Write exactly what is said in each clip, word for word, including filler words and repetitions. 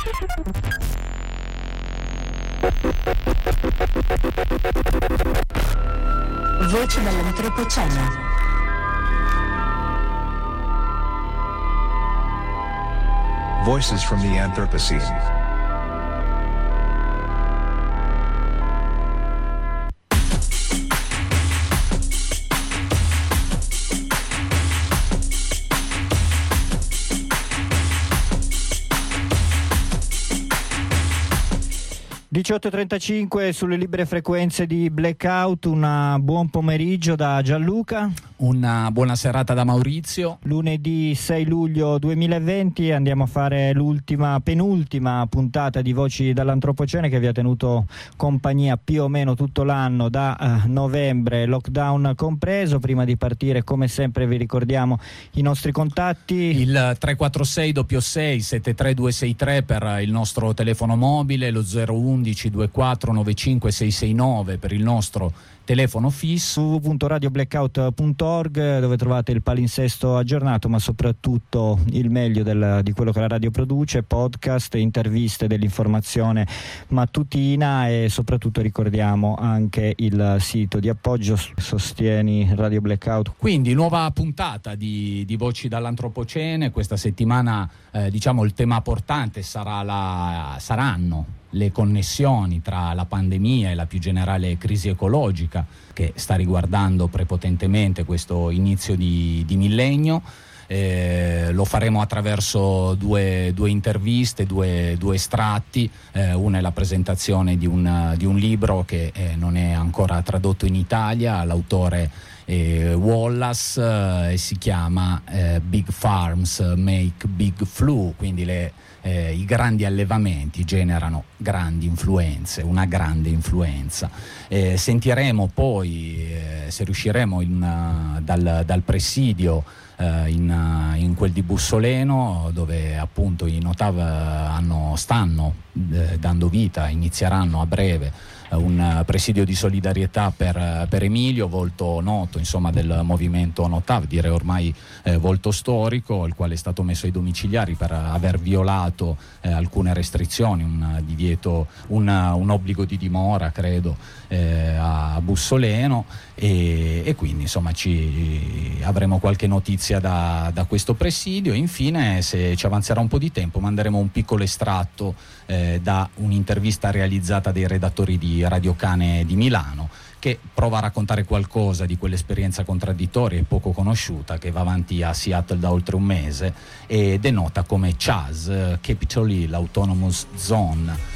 Voci dall'Antropocene. Voices from the Anthropocene. diciotto e trentacinque sulle libere frequenze di Blackout. Un buon pomeriggio da Gianluca. Una buona serata da Maurizio. Lunedì sei luglio duemilaventi andiamo a fare l'ultima, penultima puntata di Voci dall'Antropocene, che vi ha tenuto compagnia più o meno tutto l'anno, da uh, novembre, lockdown compreso. Prima di partire, come sempre, vi ricordiamo i nostri contatti. Il tre quattro sei sei sei sette tre due sei tre per il nostro telefono mobile, lo zero undici due quattro nove cinque sei sei nove per il nostro telefono fisso. w w w punto radio blackout punto org, dove trovate il palinsesto aggiornato, ma soprattutto il meglio del, di quello che la radio produce: podcast, interviste, dell'informazione mattutina, e soprattutto ricordiamo anche il sito di appoggio Sostieni Radio Blackout. Quindi nuova puntata di, di Voci dall'Antropocene. Questa settimana eh, diciamo il tema portante sarà la, saranno le connessioni tra la pandemia e la più generale crisi ecologica che sta riguardando prepotentemente questo inizio di, di millennio. Eh, lo faremo attraverso due, due interviste, due, due estratti. Eh, una è la presentazione di un, di un libro che eh, non è ancora tradotto in Italia, l'autore è Wallace, eh, e si chiama eh, Big Farms Make Big Flu, quindi le Eh, i grandi allevamenti generano grandi influenze, una grande influenza. Eh, sentiremo poi, eh, se riusciremo, in, uh, dal, dal presidio uh, in, uh, in quel di Bussoleno, dove appunto i Notav hanno, stanno eh, dando vita, inizieranno a breve un presidio di solidarietà per, per Emilio, volto noto insomma del movimento Notav, direi ormai eh, volto storico, il quale è stato messo ai domiciliari per aver violato eh, alcune restrizioni, un divieto, un, un obbligo di dimora credo eh, a Bussoleno, e, e quindi insomma ci avremo qualche notizia da, da questo presidio. Infine, se ci avanzerà un po' di tempo, manderemo un piccolo estratto eh, da un'intervista realizzata dai redattori di Radio Cane di Milano, che prova a raccontare qualcosa di quell'esperienza contraddittoria e poco conosciuta che va avanti a Seattle da oltre un mese e denota come C H A Z, Capitol Hill Autonomous Zone.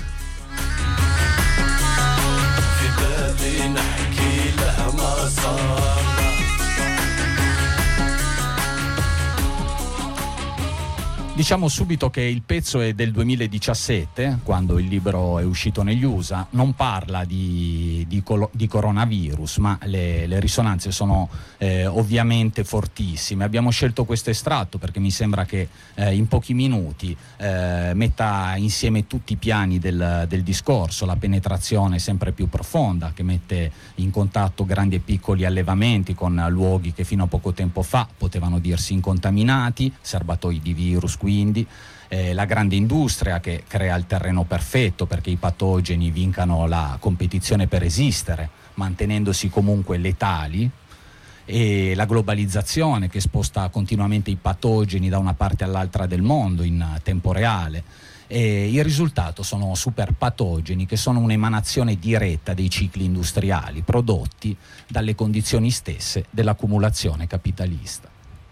Diciamo subito che il pezzo è del duemiladiciassette, quando il libro è uscito negli U S A. Non parla di, di, colo, di coronavirus, ma le, le risonanze sono eh, ovviamente fortissime. Abbiamo scelto questo estratto perché mi sembra che eh, in pochi minuti eh, metta insieme tutti i piani del, del discorso, la penetrazione sempre più profonda che mette in contatto grandi e piccoli allevamenti con luoghi che fino a poco tempo fa potevano dirsi incontaminati, serbatoi di virus, quindi eh, la grande industria che crea il terreno perfetto perché i patogeni vincano la competizione per esistere, mantenendosi comunque letali, e la globalizzazione che sposta continuamente i patogeni da una parte all'altra del mondo in tempo reale. E il risultato sono superpatogeni che sono un'emanazione diretta dei cicli industriali prodotti dalle condizioni stesse dell'accumulazione capitalista.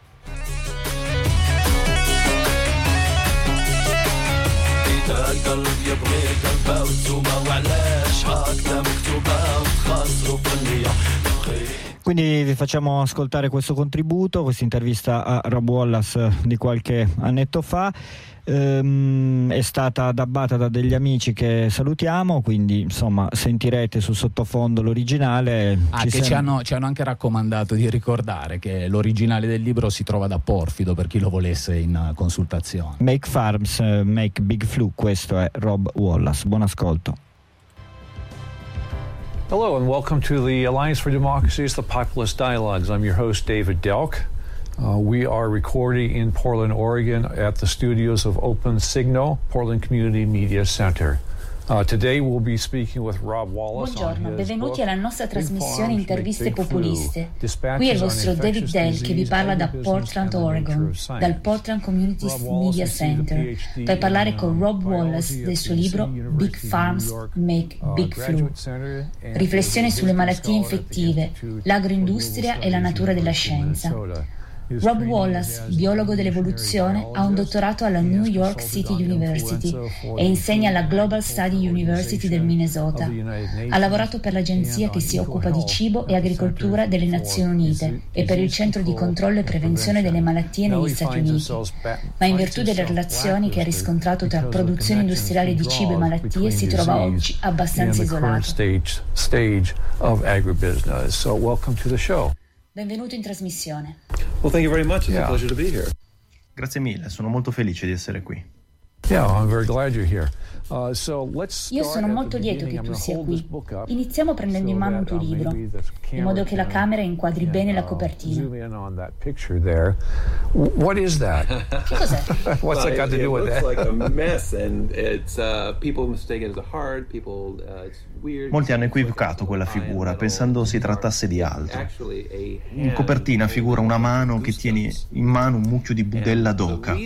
القلب يبغي قلبه وتوبه وعلاش هكذا مكتوبه وتخسروا في النيه. Quindi vi facciamo ascoltare questo contributo, questa intervista a Rob Wallace di qualche annetto fa. Ehm, è stata addabbata da degli amici che salutiamo, quindi insomma sentirete sul sottofondo l'originale. Ah, ci che sem- ci, hanno, ci hanno anche raccomandato di ricordare che l'originale del libro si trova da Porfido per chi lo volesse in consultazione. Make Farms, uh, Make Big Flu, questo è Rob Wallace. Buon ascolto. Hello and welcome to the Alliance for Democracy's The Populist Dialogues. I'm your host, David Delk. Uh, we are recording in Portland, Oregon at the studios of Open Signal, Portland Community Media Center. Uh, today we'll be speaking with Rob Wallace. Buongiorno, benvenuti alla nostra trasmissione Interviste Populiste. Qui è il vostro David Dell che vi parla da Portland, Oregon, dal Portland Community Media Center, per parlare con Rob Wallace del suo libro Big Farms Make Big Flu. Riflessioni sulle malattie infettive, l'agroindustria e la natura della scienza. Rob Wallace, biologo dell'evoluzione, ha un dottorato alla New York City University e insegna alla Global Study University del Minnesota. Ha lavorato per l'agenzia che si occupa di cibo e agricoltura delle Nazioni Unite e per il Centro di Controllo e Prevenzione delle Malattie negli Stati Uniti. Ma in virtù delle relazioni che ha riscontrato tra produzione industriale di cibo e malattie si trova oggi abbastanza isolato. Benvenuto in trasmissione. Well, thank you very much. It's yeah. a pleasure to be here. Grazie mille, sono molto felice di essere qui. Yeah, I'm very glad you're here. Uh, so let's Io sono molto lieto che tu sia qui. Iniziamo prendendo in mano un tuo libro, in modo che la camera inquadri bene la copertina. What is that? Che cos'è? What's that got to do with that? It looks like a mess, and it's uh, people mistake it as a heart. People, uh, it's weird. Molti hanno equivocato quella figura pensando si trattasse di altro. In copertina figura una mano che tiene in mano un mucchio di budella d'oca.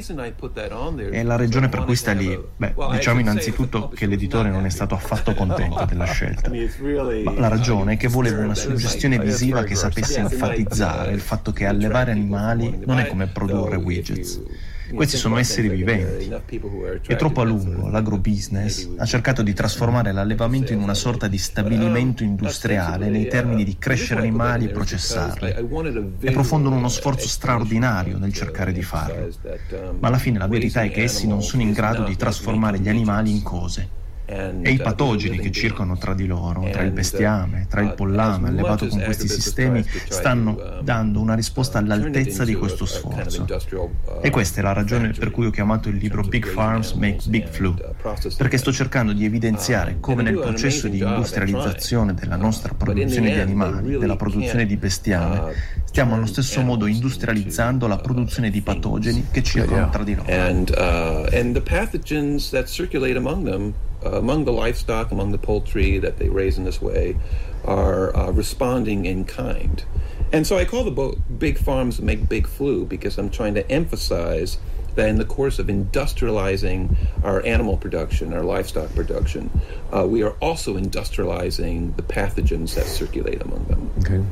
E la ragione per cui sta lì, beh, diciamo innanzitutto che l'editore non è stato affatto contento della scelta. Ma la ragione è che volevo una suggestione visiva che sapesse enfatizzare il fatto che allevare animali non è come produrre widgets. Questi sono esseri viventi. E troppo a lungo l'agrobusiness ha cercato di trasformare l'allevamento in una sorta di stabilimento industriale nei termini di crescere animali e processarli, e profondono uno sforzo straordinario nel cercare di farlo. Ma alla fine la verità è che essi non sono in grado di trasformare gli animali in cose. E i patogeni che circolano tra di loro, tra il bestiame, tra il pollame allevato con questi sistemi, stanno dando una risposta all'altezza di questo sforzo. E questa è la ragione per cui ho chiamato il libro Big Farms Make Big Flu, perché sto cercando di evidenziare come nel processo di industrializzazione della nostra produzione di animali, della produzione di bestiame, stiamo allo stesso modo industrializzando la produzione di patogeni che circolano tra di loro. And, uh, and the pathogens that circulate among them, uh, among the livestock, among the poultry that they raise in this way, are uh, responding in kind. And so I call the book Big Farms Make Big Flu because I'm trying to emphasize that in the course of industrializing our animal production, our livestock production, uh, we are also industrializing the pathogens that circulate among them. Okay.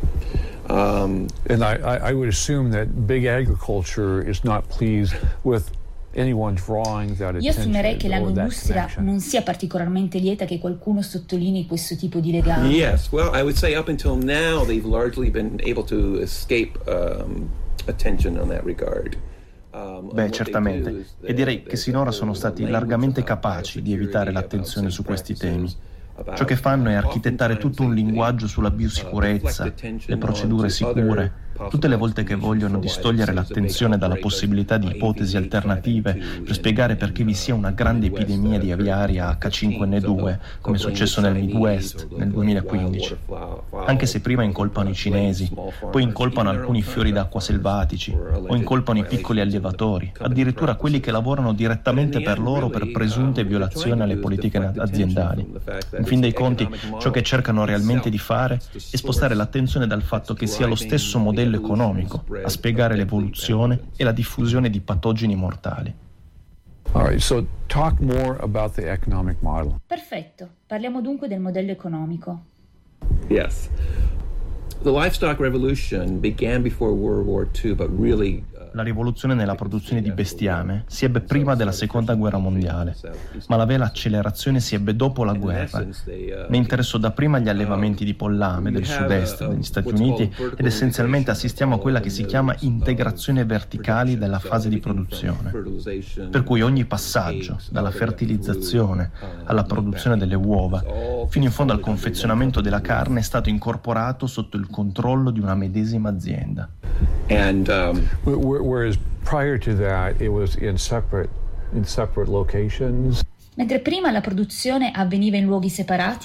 Um, and I, I would assume that big agriculture is not pleased with anyone drawing that attention. Io assumerei che l'agroindustria non sia particolarmente lieta che qualcuno sottolinei questo tipo di legame. Yes, well, I would say up until now they've largely been able to escape um, attention on that regard. Beh, certamente, e direi che sinora sono stati largamente capaci di evitare l'attenzione su questi temi. Ciò che fanno è architettare tutto un linguaggio sulla biosicurezza, le procedure sicure, tutte le volte che vogliono distogliere l'attenzione dalla possibilità di ipotesi alternative per spiegare perché vi sia una grande epidemia di aviaria acca cinque enne due, come è successo nel Midwest nel duemilaquindici. Anche se prima incolpano i cinesi, poi incolpano alcuni fiori d'acqua selvatici, o incolpano i piccoli allevatori, addirittura quelli che lavorano direttamente per loro per presunte violazioni alle politiche aziendali. In fin dei conti, ciò che cercano realmente di fare è spostare l'attenzione dal fatto che sia lo stesso modello economico a spiegare l'evoluzione e la diffusione di patogeni mortali. All right, so talk more about the economic model. Perfetto, parliamo dunque del modello economico. Yes. The livestock revolution began before World War Two, but really La rivoluzione nella produzione di bestiame si ebbe prima della seconda guerra mondiale, ma la vera accelerazione si ebbe dopo la guerra. Ne interessò dapprima gli allevamenti di pollame del sud-est degli Stati Uniti ed essenzialmente assistiamo a quella che si chiama integrazione verticale della fase di produzione, per cui ogni passaggio, dalla fertilizzazione alla produzione delle uova, fino in fondo al confezionamento della carne, è stato incorporato sotto il controllo di una medesima azienda. And um, whereas prior to that it was in separate in separate locations. Mentre prima la produzione avveniva in luoghi separati.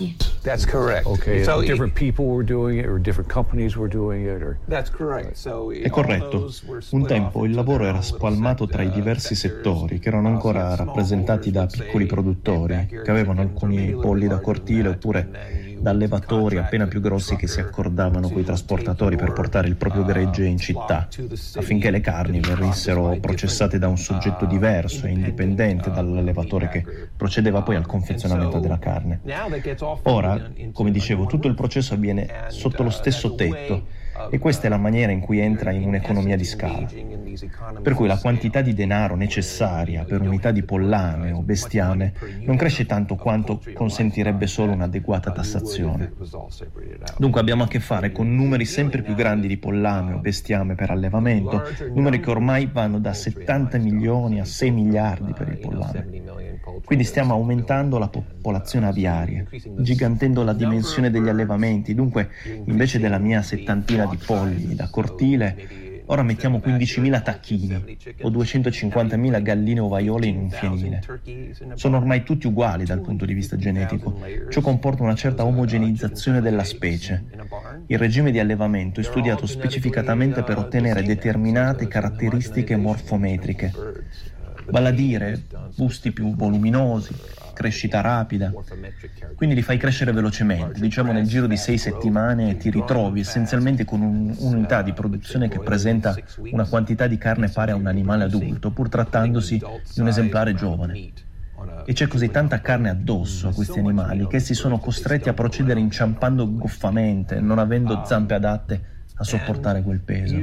That's correct. Okay, so different people were doing it or different companies were doing it or... That's correct. So è corretto. Un tempo il lavoro era spalmato tra i diversi settori che erano ancora rappresentati da piccoli produttori che avevano alcuni polli da cortile oppure da allevatori appena più grossi che si accordavano coi trasportatori per portare il proprio gregge in città affinché le carni venissero processate da un soggetto diverso e indipendente dall'allevatore che procedeva poi al confezionamento della carne. Ora, come dicevo, tutto il processo avviene sotto lo stesso tetto e questa è la maniera in cui entra in un'economia di scala. Per cui la quantità di denaro necessaria per unità di pollame o bestiame non cresce tanto quanto consentirebbe solo un'adeguata tassazione. Dunque abbiamo a che fare con numeri sempre più grandi di pollame o bestiame per allevamento, numeri che ormai vanno da settanta milioni a sei miliardi per il pollame. Quindi stiamo aumentando la popolazione aviaria, gigantendo la dimensione degli allevamenti. Dunque, invece della mia settantina di polli da cortile, ora mettiamo quindicimila tacchini o duecentocinquantamila galline ovaiole in un fienile. Sono ormai tutti uguali dal punto di vista genetico. Ciò comporta una certa omogeneizzazione della specie. Il regime di allevamento è studiato specificatamente per ottenere determinate caratteristiche morfometriche, vale a dire busti più voluminosi, crescita rapida. Quindi li fai crescere velocemente, diciamo nel giro di sei settimane ti ritrovi essenzialmente con un, un'unità di produzione che presenta una quantità di carne pari a un animale adulto, pur trattandosi di un esemplare giovane. E c'è così tanta carne addosso a questi animali che essi sono costretti a procedere inciampando goffamente, non avendo zampe adatte a sopportare quel peso.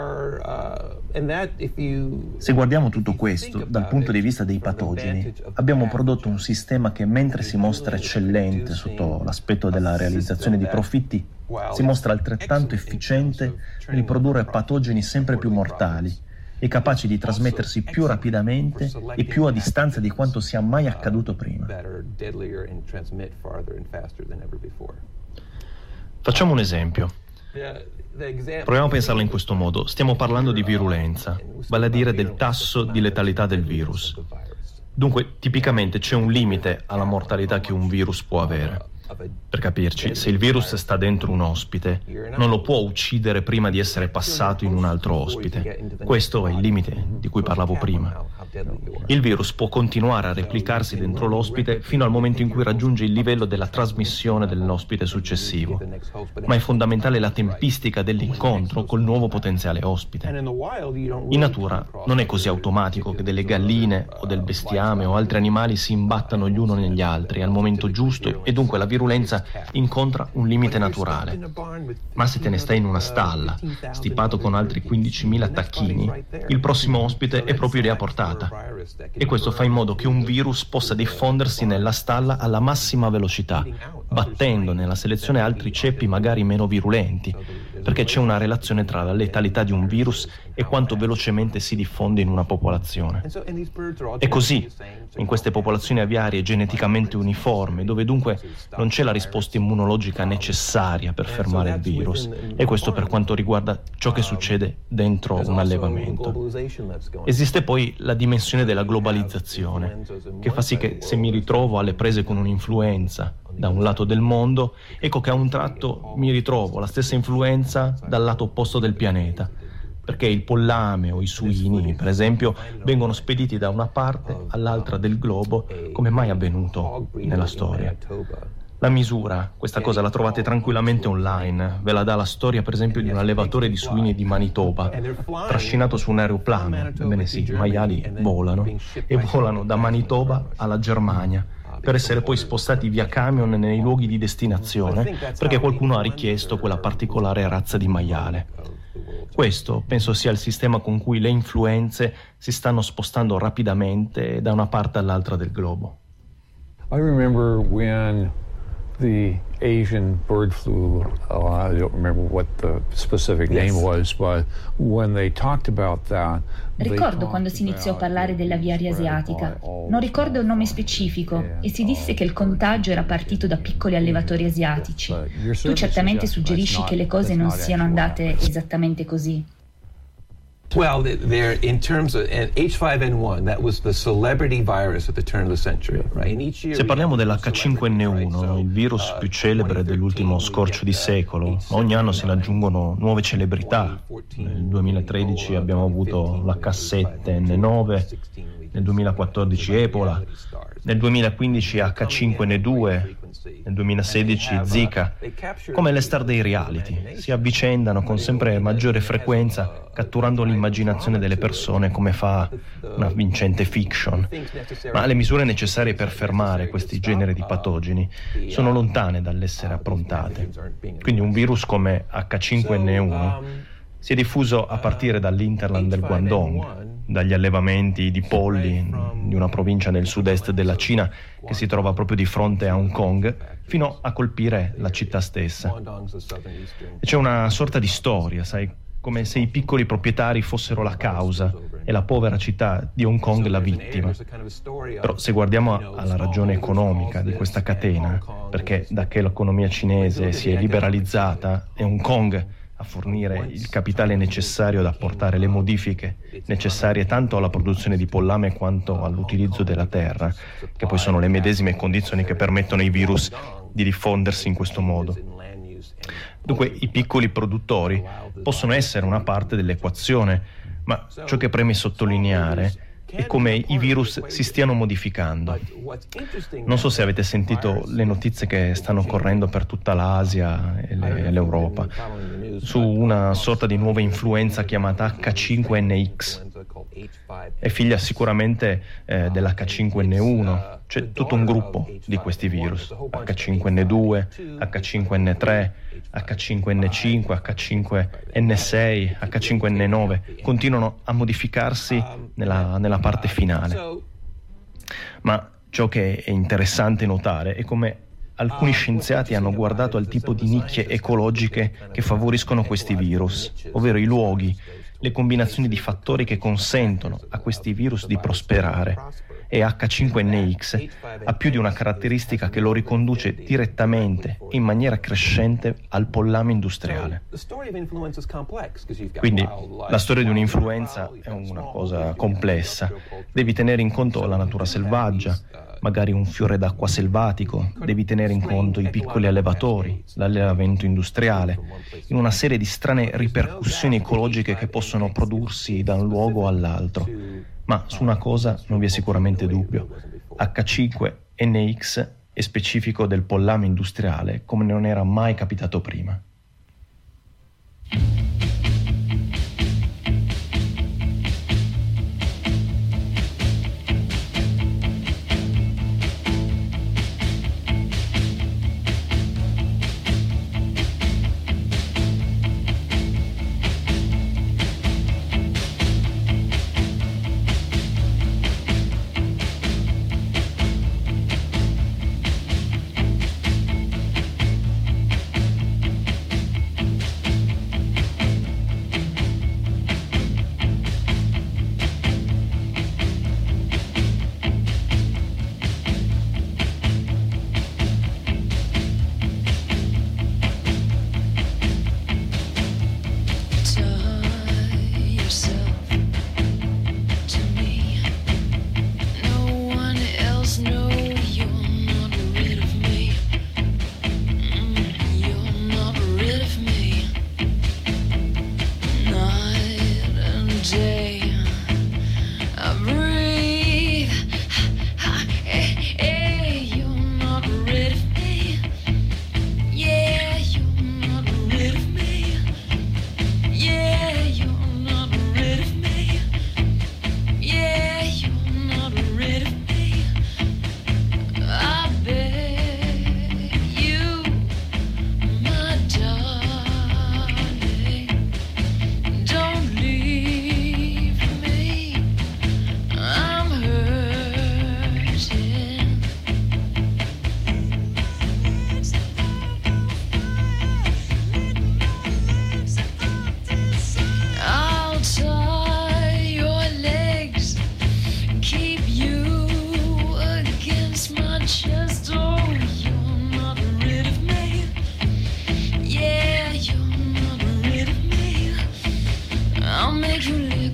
Se guardiamo tutto questo dal punto di vista dei patogeni, abbiamo prodotto un sistema che, mentre si mostra eccellente sotto l'aspetto della realizzazione di profitti, si mostra altrettanto efficiente nel produrre patogeni sempre più mortali e capaci di trasmettersi più rapidamente e più a distanza di quanto sia mai accaduto prima. Facciamo un esempio. Proviamo a pensarla in questo modo. Stiamo parlando di virulenza, vale a dire del tasso di letalità del virus. Dunque, tipicamente c'è un limite alla mortalità che un virus può avere. Per capirci, se il virus sta dentro un ospite, non lo può uccidere prima di essere passato in un altro ospite. Questo è il limite di cui parlavo prima. Il virus può continuare a replicarsi dentro l'ospite fino al momento in cui raggiunge il livello della trasmissione dell'ospite successivo, ma è fondamentale la tempistica dell'incontro col nuovo potenziale ospite. In natura non è così automatico che delle galline o del bestiame o altri animali si imbattano gli uni negli altri al momento giusto e dunque la virulenza incontra un limite naturale. Ma se te ne stai in una stalla, stipato con altri quindicimila tacchini, il prossimo ospite è proprio lì a portata. E questo fa in modo che un virus possa diffondersi nella stalla alla massima velocità, battendo nella selezione altri ceppi magari meno virulenti, perché c'è una relazione tra la letalità di un virus e quanto velocemente si diffonde in una popolazione. È così in queste popolazioni aviarie geneticamente uniformi, dove dunque non c'è la risposta immunologica necessaria per fermare il virus, e questo per quanto riguarda ciò che succede dentro un allevamento. Esiste poi la dimensione della globalizzazione, che fa sì che se mi ritrovo alle prese con un'influenza da un lato del mondo, ecco che a un tratto mi ritrovo la stessa influenza dal lato opposto del pianeta, perché il pollame o i suini, per esempio, vengono spediti da una parte all'altra del globo, come mai avvenuto nella storia. La misura, questa cosa la trovate tranquillamente online, ve la dà la storia per esempio di un allevatore di suini di Manitoba, trascinato su un aeroplano, ebbene sì, i maiali volano, e volano da Manitoba alla Germania, per essere poi spostati via camion nei luoghi di destinazione, perché qualcuno ha richiesto quella particolare razza di maiale. Questo penso sia il sistema con cui le influenze si stanno spostando rapidamente da una parte all'altra del globo. I remember when the Asian bird flu, oh, I don't remember what the specific name yes. was, but when they talked about that, ricordo quando si iniziò a parlare dell'aviaria asiatica. Non ricordo il nome specifico e si disse che il contagio era partito da piccoli allevatori asiatici. Tu certamente suggerisci che le cose non siano andate esattamente così. Well, there in terms of and H five N one, that was the celebrity virus at the turn of the century, right? And each year Se parliamo dell'H cinque N uno, il virus più celebre dell'ultimo scorcio di secolo, ogni anno se ne aggiungono nuove celebrità. Nel duemilatredici abbiamo avuto l'H sette N nove, nel duemilaquattordici Ebola, nel duemilaquindici H cinque N due, nel duemilasedici Zika. Come le star dei reality, si avvicendano con sempre maggiore frequenza, catturando l'immaginazione delle persone come fa una vincente fiction. Ma le misure necessarie per fermare questi generi di patogeni sono lontane dall'essere approntate. Quindi un virus come H cinque N uno si è diffuso a partire dall'hinterland del Guangdong, dagli allevamenti di polli di una provincia nel sud-est della Cina che si trova proprio di fronte a Hong Kong, fino a colpire la città stessa. E c'è una sorta di storia, sai, come se i piccoli proprietari fossero la causa e la povera città di Hong Kong la vittima. Però se guardiamo alla ragione economica di questa catena, perché da che l'economia cinese si è liberalizzata è Hong Kong a fornire il capitale necessario ad apportare le modifiche necessarie tanto alla produzione di pollame quanto all'utilizzo della terra, che poi sono le medesime condizioni che permettono ai virus di diffondersi in questo modo. Dunque i piccoli produttori possono essere una parte dell'equazione, ma ciò che preme sottolineare è come i virus si stiano modificando. Non so se avete sentito le notizie che stanno correndo per tutta l'Asia e, le, e l'Europa su una sorta di nuova influenza chiamata H cinque N X. È figlia sicuramente eh, dell'H cinque N uno. C'è tutto un gruppo di questi virus, H cinque N due, H cinque N tre, H cinque N cinque, H cinque N sei, H cinque N nove, continuano a modificarsi nella, nella parte finale. Ma ciò che è interessante notare è come alcuni scienziati hanno guardato al tipo di nicchie ecologiche che favoriscono questi virus, ovvero i luoghi, le combinazioni di fattori che consentono a questi virus di prosperare. E H cinque N X ha più di una caratteristica che lo riconduce direttamente e in maniera crescente al pollame industriale. Quindi la storia di un'influenza è una cosa complessa. Devi tenere in conto la natura selvaggia, magari un fiore d'acqua selvatico, devi tenere in conto i piccoli allevatori, l'allevamento industriale, in una serie di strane ripercussioni ecologiche che possono prodursi da un luogo all'altro. Ma su una cosa non vi è sicuramente dubbio: H cinque N X è specifico del pollame industriale come non era mai capitato prima. Make you live.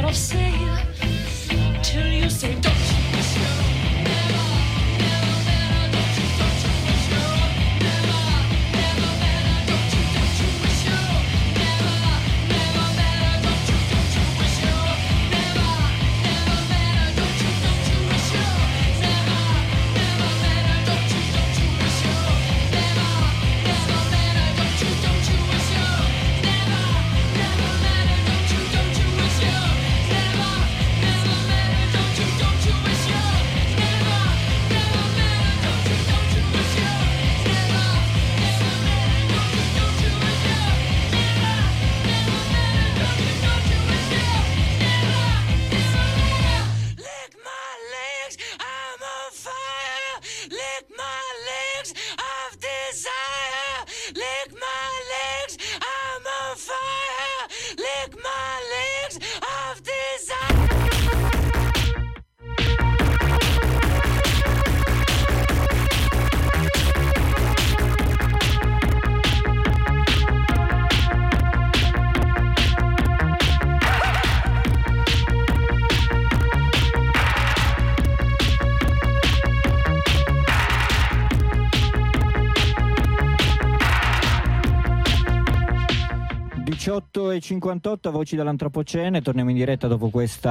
I'll say till you say don't you wish you never, never better, don't you, don't you wish you never, never better, don't you, don't you wish you never, never better, don't you, don't you wish you never, never better, don't you, don't you wish you never, never better, don't you, don't you wish you never, never better, don't you, don't you wish you never, never better, don't you, don't you wish you never, never better, don't you, don't you wish you never, never better, don't you, don't you wish you never, never better, don't you, don't you wish you never, never better, don't you, don't you wish you never, never better. Lick my legs, I'm on fire. Lick my legs of desire. Lick my legs, I'm on fire. Lick my legs of desire. diciotto e cinquantotto, Voci dall'Antropocene, torniamo in diretta dopo questo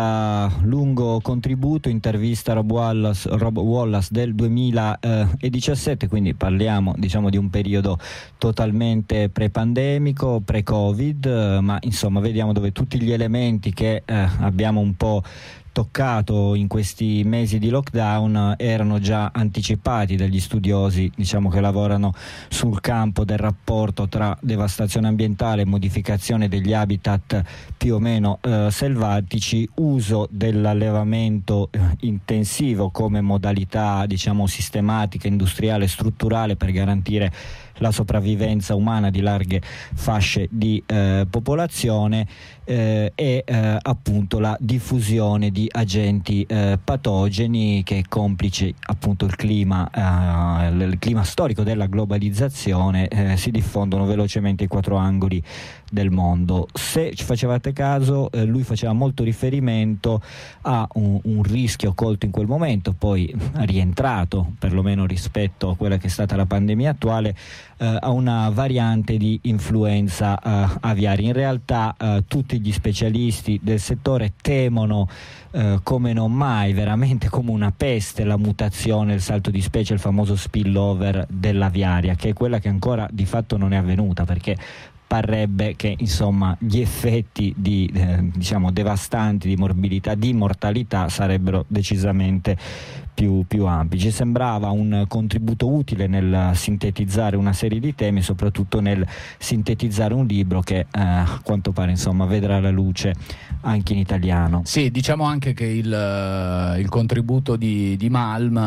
lungo contributo, intervista a Rob Wallace, Rob Wallace del duemiladiciassette, quindi parliamo diciamo di un periodo totalmente pre-pandemico, pre-Covid, ma insomma vediamo dove tutti gli elementi che eh, abbiamo un po' toccato in questi mesi di lockdown erano già anticipati dagli studiosi, diciamo, che lavorano sul campo del rapporto tra devastazione ambientale e modificazione degli habitat più o meno eh, selvatici, uso dell'allevamento eh, intensivo come modalità, diciamo, sistematica, industriale, strutturale per garantire la sopravvivenza umana di larghe fasce di eh, popolazione eh, e eh, appunto la diffusione di agenti eh, patogeni che, complice appunto il clima eh, il clima storico della globalizzazione, eh, si diffondono velocemente ai quattro angoli del mondo. Se ci facevate caso, eh, lui faceva molto riferimento a un, un rischio colto in quel momento, poi rientrato perlomeno rispetto a quella che è stata la pandemia attuale, eh, a una variante di influenza eh, aviaria. In realtà eh, tutti gli specialisti del settore temono eh, come non mai, veramente come una peste, la mutazione, il salto di specie, il famoso spillover dell'aviaria, che è quella che ancora di fatto non è avvenuta, perché parrebbe che insomma gli effetti di, eh, diciamo devastanti di morbilità, di mortalità sarebbero decisamente più, più ampi. Ci sembrava un contributo utile nel sintetizzare una serie di temi e soprattutto nel sintetizzare un libro che eh, a quanto pare insomma vedrà la luce anche in italiano. Sì, diciamo anche che il, il contributo di, di Malm,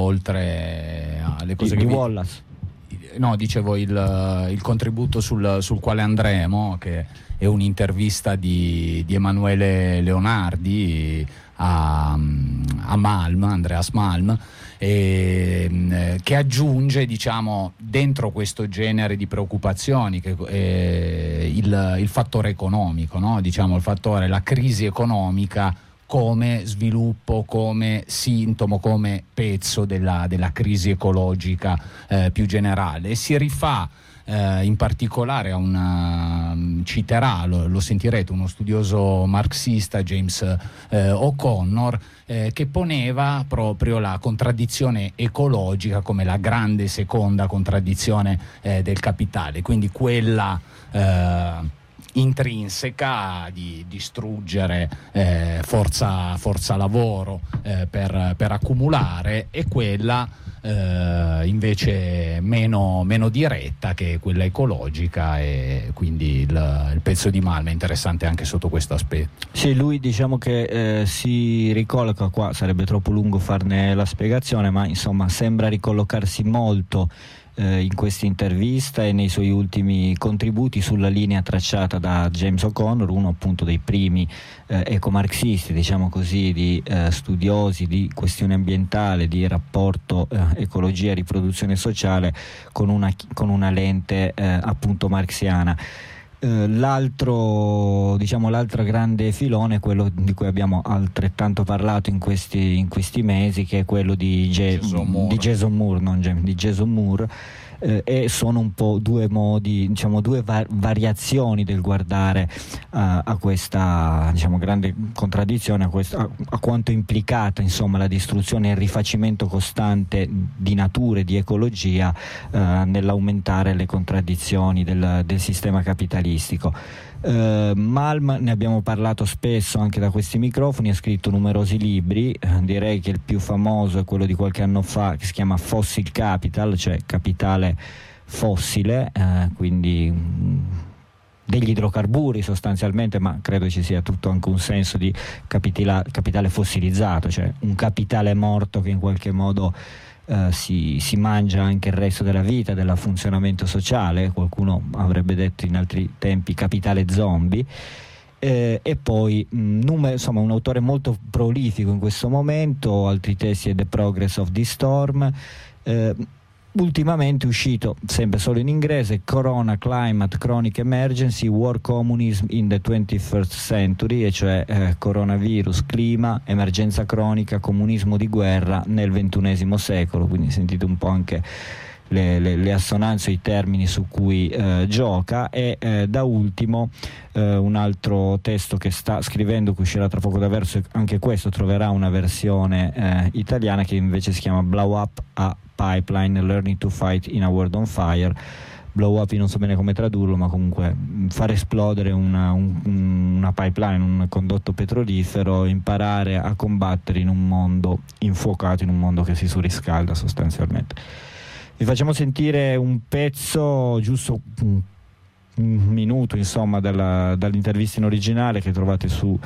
oltre alle cose di, che di vi... Wallace No, dicevo il, il contributo sul, sul quale andremo, che è un'intervista di, di Emanuele Leonardi a, a Malm, Andreas Malm, e, che aggiunge, diciamo, dentro questo genere di preoccupazioni che è il, il fattore economico, no? Diciamo il fattore, la crisi economica come sviluppo, come sintomo, come pezzo della, della crisi ecologica eh, più generale, e si rifà eh, in particolare a una, citerà, lo, lo sentirete, uno studioso marxista, James eh, O'Connor, eh, che poneva proprio la contraddizione ecologica come la grande seconda contraddizione eh, del capitale, quindi quella eh, intrinseca di distruggere eh, forza, forza lavoro eh, per, per accumulare, e quella eh, invece meno, meno diretta, che è quella ecologica, e quindi il, il pezzo di Malm è interessante anche sotto questo aspetto. Sì, lui diciamo che eh, si ricolloca qua, sarebbe troppo lungo farne la spiegazione, ma insomma sembra ricollocarsi molto Eh, in questa intervista e nei suoi ultimi contributi sulla linea tracciata da James O'Connor, uno appunto dei primi eh, ecomarxisti, diciamo così, di eh, studiosi di questione ambientale, di rapporto eh, ecologia e riproduzione sociale con una, con una lente eh, appunto marxiana. Eh, l'altro, diciamo, l'altro grande filone è quello di cui abbiamo altrettanto parlato in questi, in questi mesi, che è quello di, Ge- Jason Moore, di Jason Moore, non Ge- di Jason Moore. Eh, e sono un po' due modi, diciamo due va- variazioni del guardare uh, a questa, diciamo, grande contraddizione, a, questo, a, a quanto è implicata, insomma, la distruzione e il rifacimento costante di natura e di ecologia uh, nell'aumentare le contraddizioni del, del sistema capitalistico. Uh, Malm, ne abbiamo parlato spesso anche da questi microfoni, ha scritto numerosi libri, uh, direi che il più famoso è quello di qualche anno fa che si chiama Fossil Capital, cioè capitale fossile, uh, quindi um, degli idrocarburi sostanzialmente, ma credo ci sia tutto anche un senso di capitala, capitale fossilizzato, cioè un capitale morto che in qualche modo Uh, si, si mangia anche il resto della vita, del funzionamento sociale, qualcuno avrebbe detto in altri tempi capitale zombie. Eh, e poi mh, nume, insomma un autore molto prolifico in questo momento, altri testi è The Progress of the Storm. Eh, ultimamente è uscito, sempre solo in inglese, Corona, Climate, Chronic Emergency, War Communism in the twenty-first century, e cioè eh, coronavirus, clima, emergenza cronica, comunismo di guerra nel ventunesimo secolo, quindi sentite un po' anche le, le, le assonanze, i termini su cui eh, gioca. E eh, da ultimo eh, un altro testo che sta scrivendo, che uscirà tra poco da Verso, anche questo troverà una versione eh, italiana, che invece si chiama Blow Up a Pipeline, Learning to Fight in a World on Fire. Blow up, io non so bene come tradurlo, ma comunque far esplodere una, un, una pipeline, un condotto petrolifero, imparare a combattere in un mondo infuocato, in un mondo che si surriscalda sostanzialmente. Vi facciamo sentire un pezzo, giusto un, un minuto insomma dalla, dall'intervista in originale che trovate su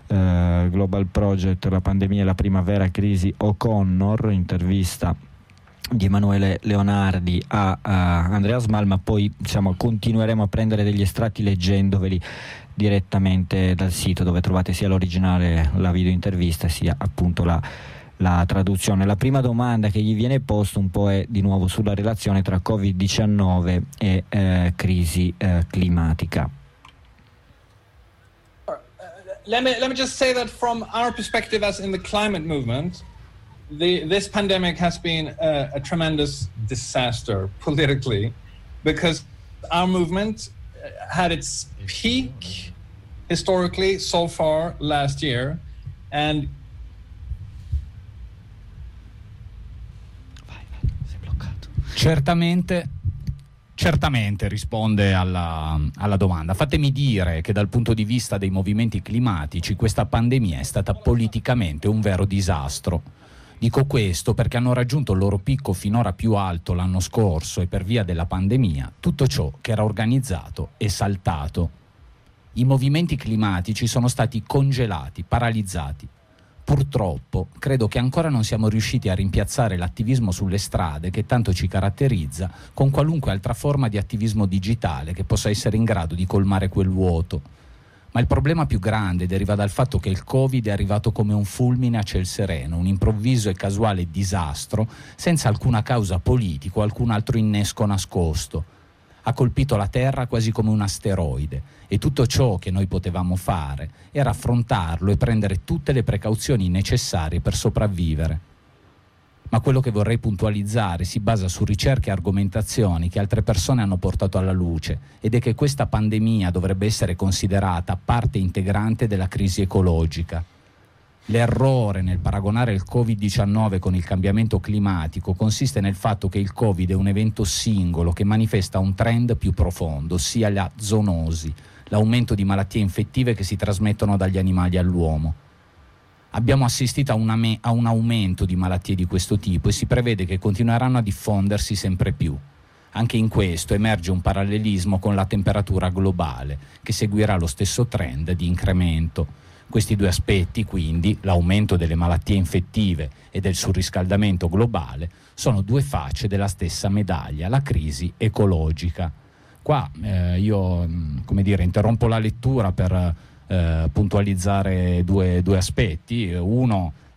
eh, Global Project, La pandemia e la primavera, crisi O'Connor, intervista di Emanuele Leonardi a, a Andreas Malm, ma poi diciamo continueremo a prendere degli estratti leggendoveli direttamente dal sito, dove trovate sia l'originale, la video intervista, sia appunto la, la traduzione. La prima domanda che gli viene posta un po' è di nuovo sulla relazione tra covid diciannove e eh, crisi eh, climatica. Let me, let me just say that from our perspective as in the climate movement, The, this pandemic has been a, a tremendous disaster politically, because our movement had its peak historically so far last year, and certamente certamente risponde alla, alla domanda. Fatemi dire che dal punto di vista dei movimenti climatici questa pandemia è stata politicamente un vero disastro. Dico questo perché hanno raggiunto il loro picco finora più alto l'anno scorso, e per via della pandemia tutto ciò che era organizzato è saltato. I movimenti climatici sono stati congelati, paralizzati. Purtroppo credo che ancora non siamo riusciti a rimpiazzare l'attivismo sulle strade che tanto ci caratterizza con qualunque altra forma di attivismo digitale che possa essere in grado di colmare quel vuoto. Ma il problema più grande deriva dal fatto che il Covid è arrivato come un fulmine a ciel sereno, un improvviso e casuale disastro senza alcuna causa politica o alcun altro innesco nascosto. Ha colpito la Terra quasi come un asteroide, e tutto ciò che noi potevamo fare era affrontarlo e prendere tutte le precauzioni necessarie per sopravvivere. Ma quello che vorrei puntualizzare si basa su ricerche e argomentazioni che altre persone hanno portato alla luce, ed è che questa pandemia dovrebbe essere considerata parte integrante della crisi ecologica. L'errore nel paragonare il covid diciannove con il cambiamento climatico consiste nel fatto che il Covid è un evento singolo che manifesta un trend più profondo, ossia la zoonosi, l'aumento di malattie infettive che si trasmettono dagli animali all'uomo. Abbiamo assistito a, una me- a un aumento di malattie di questo tipo, e si prevede che continueranno a diffondersi sempre più. Anche in questo emerge un parallelismo con la temperatura globale, che seguirà lo stesso trend di incremento. Questi due aspetti, quindi, l'aumento delle malattie infettive e del surriscaldamento globale, sono due facce della stessa medaglia, la crisi ecologica. Qua eh, io, come dire, interrompo la lettura per Eh, puntualizzare due, due aspetti. Uno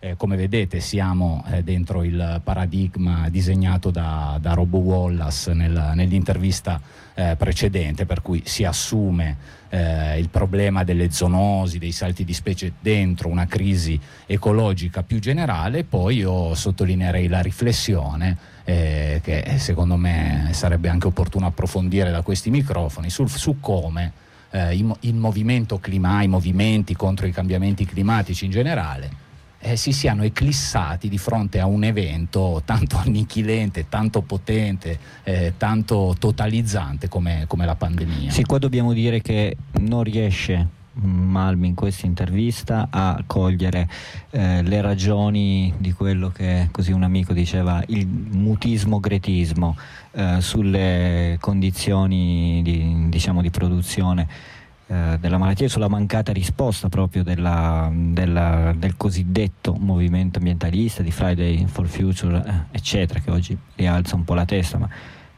Eh, come vedete siamo eh, dentro il paradigma disegnato da, da Rob Wallace nel, nell'intervista eh, precedente, per cui si assume eh, il problema delle zoonosi, dei salti di specie dentro una crisi ecologica più generale, e poi io sottolineerei la riflessione eh, che secondo me sarebbe anche opportuno approfondire da questi microfoni sul, su come eh, il, il movimento clima, i movimenti contro i cambiamenti climatici in generale Eh, si siano eclissati di fronte a un evento tanto annichilente, tanto potente, eh, tanto totalizzante come, come la pandemia. Sì, qua dobbiamo dire che non riesce Malm in questa intervista a cogliere eh, le ragioni di quello che, così un amico diceva, il mutismo-gretismo eh, sulle condizioni di, diciamo, di produzione della malattia, sulla mancata risposta proprio della, della, del cosiddetto movimento ambientalista di Friday for Future eh, eccetera, che oggi rialza un po' la testa, ma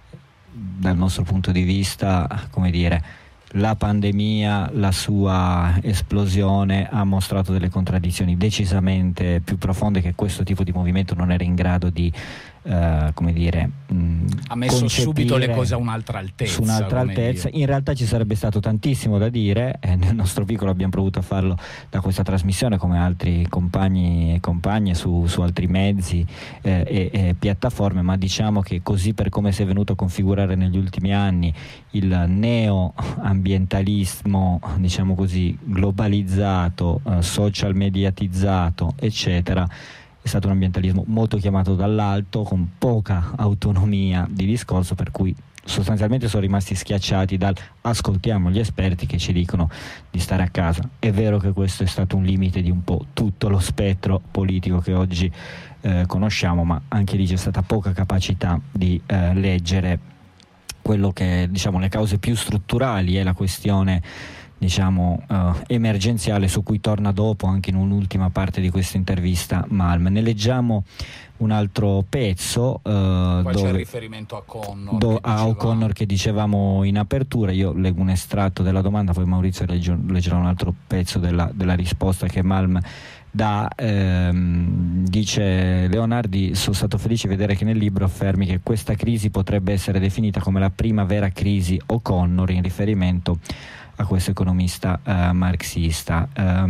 dal nostro punto di vista, come dire, la pandemia, la sua esplosione ha mostrato delle contraddizioni decisamente più profonde che questo tipo di movimento non era in grado di Uh, come dire, mh, ha messo subito le cose a un'altra altezza, su un'altra altezza. In realtà ci sarebbe stato tantissimo da dire, e nel nostro piccolo abbiamo provato a farlo da questa trasmissione, come altri compagni e compagne su, su altri mezzi eh, e, e piattaforme, ma diciamo che così, per come si è venuto a configurare negli ultimi anni il neo-ambientalismo, diciamo così, globalizzato, eh, social mediatizzato eccetera, è stato un ambientalismo molto chiamato dall'alto, con poca autonomia di discorso, per cui sostanzialmente sono rimasti schiacciati dal ascoltiamo gli esperti che ci dicono di stare a casa. È vero che questo è stato un limite di un po' tutto lo spettro politico che oggi eh, conosciamo, ma anche lì c'è stata poca capacità di eh, leggere quello che, diciamo, le cause più strutturali e la questione, diciamo, uh, emergenziale, su cui torna dopo anche in un'ultima parte di questa intervista Malm. Ne leggiamo un altro pezzo uh, qua dove, c'è il riferimento a Connor, do, che a diceva... O'Connor, che dicevamo in apertura. Io leggo un estratto della domanda, poi Maurizio legge, leggerà un altro pezzo della, della risposta che Malm dà. Ehm, dice Leonardi: sono stato felice di vedere che nel libro affermi che questa crisi potrebbe essere definita come la prima vera crisi O'Connor, in riferimento a questo economista uh, marxista.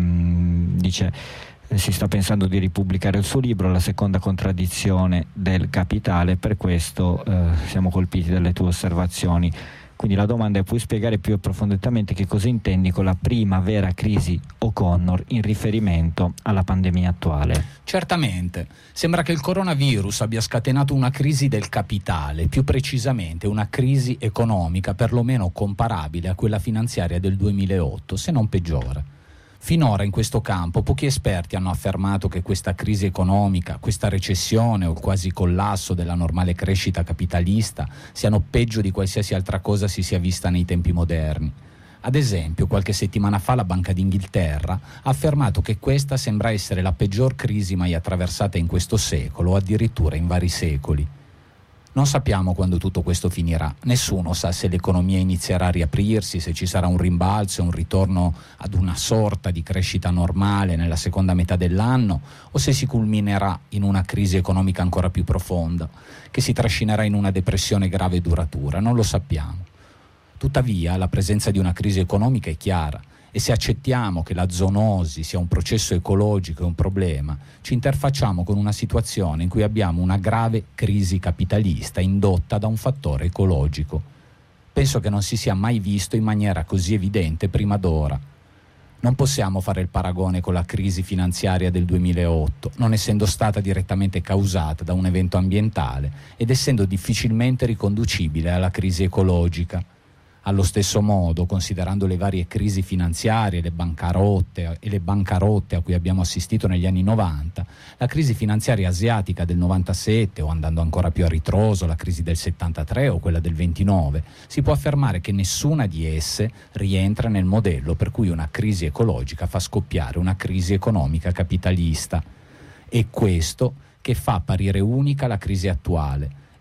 Um, dice si sta pensando di ripubblicare il suo libro, La seconda contraddizione del capitale, per questo uh, siamo colpiti dalle tue osservazioni. Quindi la domanda è: puoi spiegare più approfonditamente che cosa intendi con la prima vera crisi O'Connor in riferimento alla pandemia attuale? Certamente, sembra che il coronavirus abbia scatenato una crisi del capitale, più precisamente una crisi economica perlomeno comparabile a quella finanziaria del duemilaotto, se non peggiore. Finora in questo campo pochi esperti hanno affermato che questa crisi economica, questa recessione o il quasi collasso della normale crescita capitalista siano peggio di qualsiasi altra cosa si sia vista nei tempi moderni. Ad esempio, qualche settimana fa la Banca d'Inghilterra ha affermato che questa sembra essere la peggior crisi mai attraversata in questo secolo o addirittura in vari secoli. Non sappiamo quando tutto questo finirà, nessuno sa se l'economia inizierà a riaprirsi, se ci sarà un rimbalzo e un ritorno ad una sorta di crescita normale nella seconda metà dell'anno, o se si culminerà in una crisi economica ancora più profonda, che si trascinerà in una depressione grave e duratura. Non lo sappiamo. Tuttavia, la presenza di una crisi economica è chiara, e se accettiamo che la zoonosi sia un processo ecologico e un problema, ci interfacciamo con una situazione in cui abbiamo una grave crisi capitalista indotta da un fattore ecologico. Penso che non si sia mai visto in maniera così evidente prima d'ora. Non possiamo fare il paragone con la crisi finanziaria del duemilaotto, non essendo stata direttamente causata da un evento ambientale ed essendo difficilmente riconducibile alla crisi ecologica. Allo stesso modo, considerando le varie crisi finanziarie, le bancarotte e le bancarotte a cui abbiamo assistito negli anni novanta, la crisi finanziaria asiatica del novantasette, o andando ancora più a ritroso, la crisi del settantatré o quella del ventinove, si può affermare che nessuna di esse rientra nel modello per cui una crisi ecologica fa scoppiare una crisi economica capitalista. È questo che fa apparire unica la crisi attuale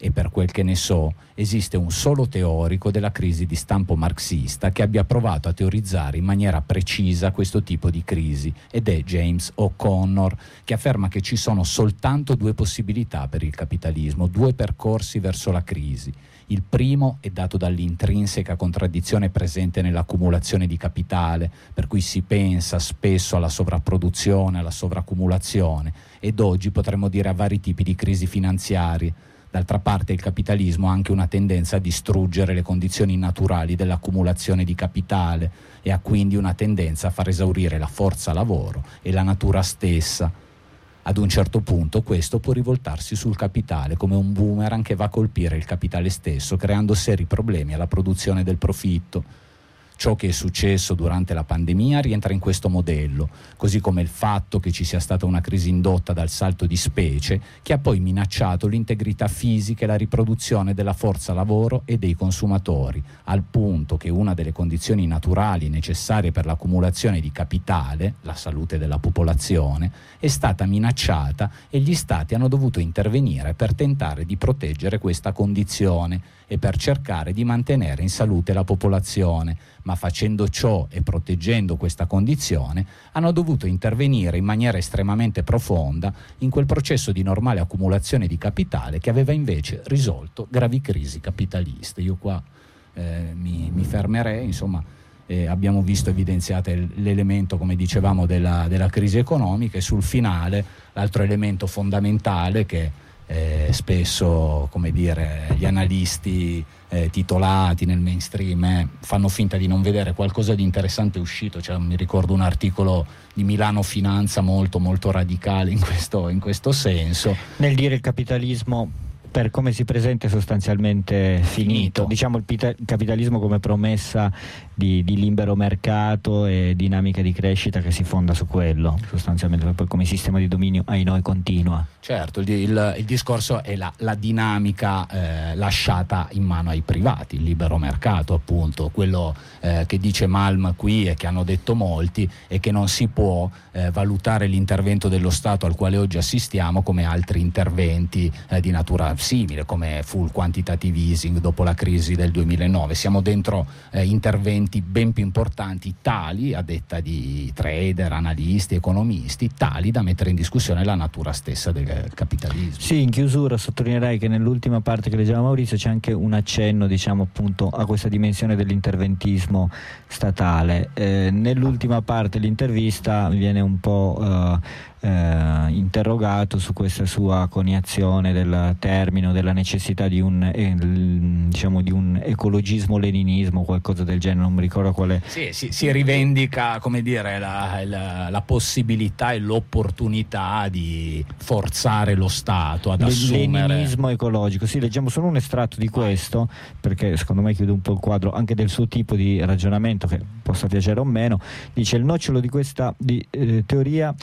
e per quel che ne so esiste un solo teorico della crisi di stampo marxista che abbia provato a teorizzare in maniera precisa questo tipo di crisi, ed è James O'Connor, che afferma che ci sono soltanto due possibilità per il capitalismo, due percorsi verso la crisi. Il primo è dato dall'intrinseca contraddizione presente nell'accumulazione di capitale, per cui si pensa spesso alla sovrapproduzione, alla sovraccumulazione, ed oggi potremmo dire a vari tipi di crisi finanziarie. D'altra parte il capitalismo ha anche una tendenza a distruggere le condizioni naturali dell'accumulazione di capitale e ha quindi una tendenza a far esaurire la forza lavoro e la natura stessa. Ad un certo punto questo può rivoltarsi sul capitale come un boomerang che va a colpire il capitale stesso, creando seri problemi alla produzione del profitto. Ciò che è successo durante la pandemia rientra in questo modello, così come il fatto che ci sia stata una crisi indotta dal salto di specie che ha poi minacciato l'integrità fisica e la riproduzione della forza lavoro e dei consumatori, al punto che una delle condizioni naturali necessarie per l'accumulazione di capitale, la salute della popolazione, è stata minacciata e gli stati hanno dovuto intervenire per tentare di proteggere questa condizione e per cercare di mantenere in salute la popolazione, ma facendo ciò e proteggendo questa condizione hanno dovuto intervenire in maniera estremamente profonda in quel processo di normale accumulazione di capitale che aveva invece risolto gravi crisi capitaliste. Io qua eh, mi, mi fermerei, insomma. Eh, abbiamo visto evidenziate l'elemento, come dicevamo, della, della crisi economica, e sul finale l'altro elemento fondamentale che eh, spesso, come dire, gli analisti eh, titolati nel mainstream eh, fanno finta di non vedere. Qualcosa di interessante è uscito, cioè, mi ricordo un articolo di Milano Finanza molto molto radicale in questo, in questo senso, nel dire il capitalismo per come si presenta è sostanzialmente finito, finito. Diciamo il, pita- il capitalismo come promessa di, di libero mercato e dinamica di crescita che si fonda su quello, sostanzialmente, poi come sistema di dominio ai noi continua. Certo, il, il, il discorso è la, la dinamica eh, lasciata in mano ai privati, il libero mercato appunto, quello eh, che dice Malm qui e che hanno detto molti, è che non si può eh, valutare l'intervento dello Stato al quale oggi assistiamo come altri interventi eh, di natura simile, come fu il quantitative easing dopo la crisi del duemilanove. Siamo dentro eh, interventi ben più importanti, tali, a detta di trader, analisti, economisti, tali da mettere in discussione la natura stessa del capitalismo. Sì, in chiusura sottolineerei che nell'ultima parte che leggeva Maurizio c'è anche un accenno, diciamo, appunto a questa dimensione dell'interventismo statale. Eh, nell'ultima parte dell'intervista viene un po' eh, Eh, interrogato su questa sua coniazione del termine, della necessità di un eh, diciamo di un ecologismo leninismo, qualcosa del genere, non mi ricordo quale. Sì, si, si rivendica, come dire, la, la, la possibilità e l'opportunità di forzare lo Stato ad L- assumere leninismo ecologico. Sì, leggiamo solo un estratto di questo perché secondo me chiude un po' il quadro anche del suo tipo di ragionamento, che possa piacere o meno. Dice: il nocciolo di questa di, eh, teoria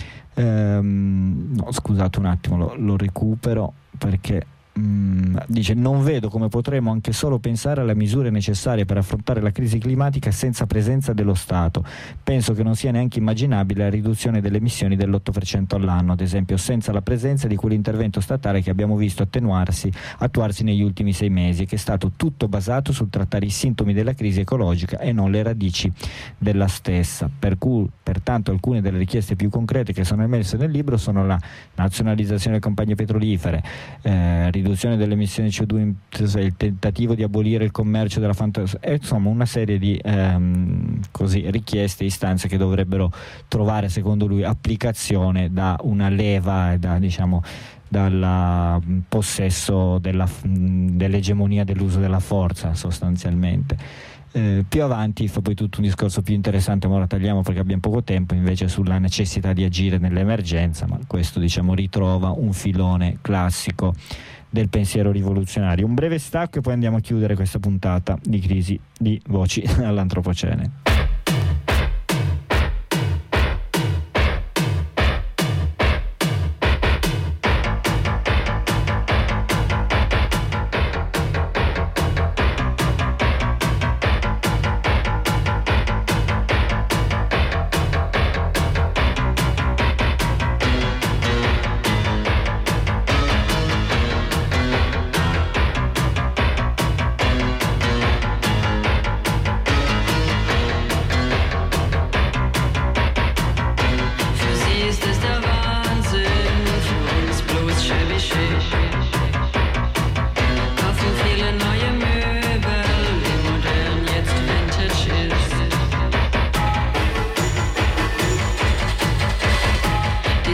Ehm, no, scusate un attimo, lo, lo recupero perché mm, dice: non vedo come potremo anche solo pensare alle misure necessarie per affrontare la crisi climatica senza presenza dello Stato. Penso che non sia neanche immaginabile la riduzione delle emissioni dell'otto per cento all'anno, ad esempio, senza la presenza di quell'intervento statale che abbiamo visto attenuarsi, attuarsi negli ultimi sei mesi, che è stato tutto basato sul trattare i sintomi della crisi ecologica e non le radici della stessa. Per cui, pertanto, alcune delle richieste più concrete che sono emerse nel libro sono la nazionalizzazione delle compagnie petrolifere, eh, riduzione delle emissioni C O due, il tentativo di abolire il commercio della fantasia, e insomma una serie di ehm, così, richieste e istanze che dovrebbero trovare, secondo lui, applicazione da una leva, da, diciamo, dal possesso della, dell'egemonia dell'uso della forza, sostanzialmente. Eh, più avanti fa poi tutto un discorso più interessante, ma ora tagliamo perché abbiamo poco tempo, invece sulla necessità di agire nell'emergenza, ma questo, diciamo, ritrova un filone classico del pensiero rivoluzionario. Un breve stacco e poi andiamo a chiudere questa puntata di Crisi di Voci all'Antropocene.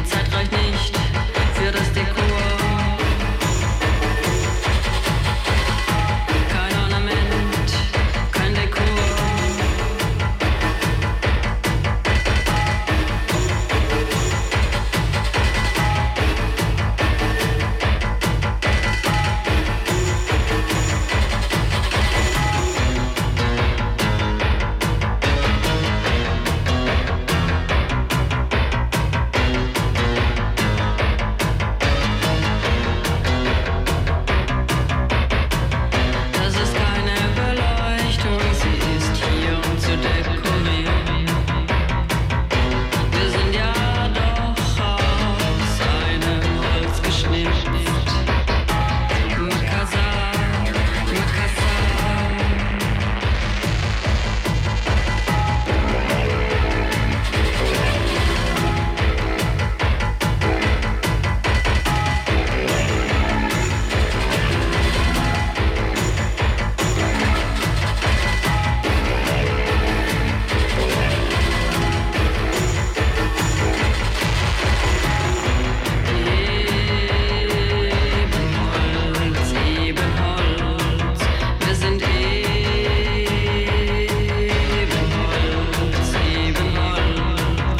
Zeit reicht nicht für das Dekor. Kein Ornament, kein Dekor. Das ist keine Beleuchtung, sie ist hier, um zu dekorieren. Wir sind ja doch aus einem Holz geschnitzt. Makassar, Makassar. Ebenholz, Ebenholz, wir sind Ebenholz, Ebenholz.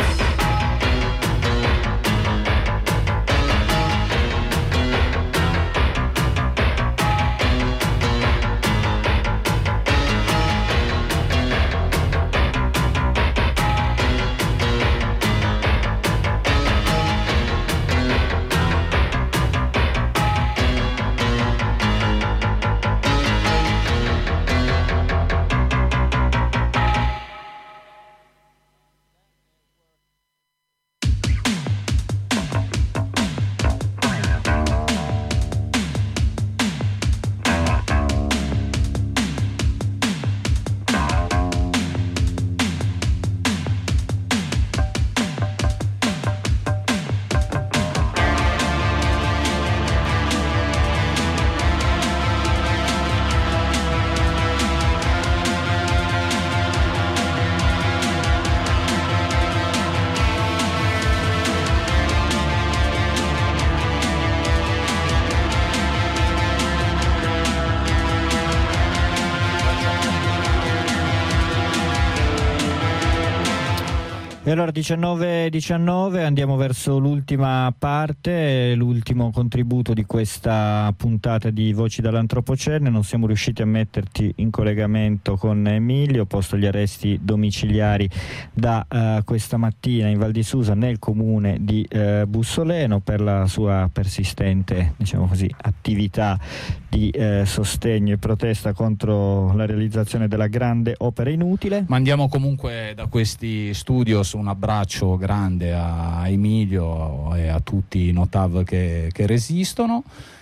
E allora diciannove e diciannove andiamo verso l'ultima parte, l'ultimo contributo di questa puntata di Voci dall'Antropocene. Non siamo riusciti a metterti in collegamento con Emilio, posto gli arresti domiciliari da uh, questa mattina in Val di Susa, nel comune di uh, Bussoleno, per la sua persistente, diciamo così, attività di uh, sostegno e protesta contro la realizzazione della grande opera inutile. Mandiamo comunque da questi studios un abbraccio grande a Emilio e a tutti i Notav che, che resistono,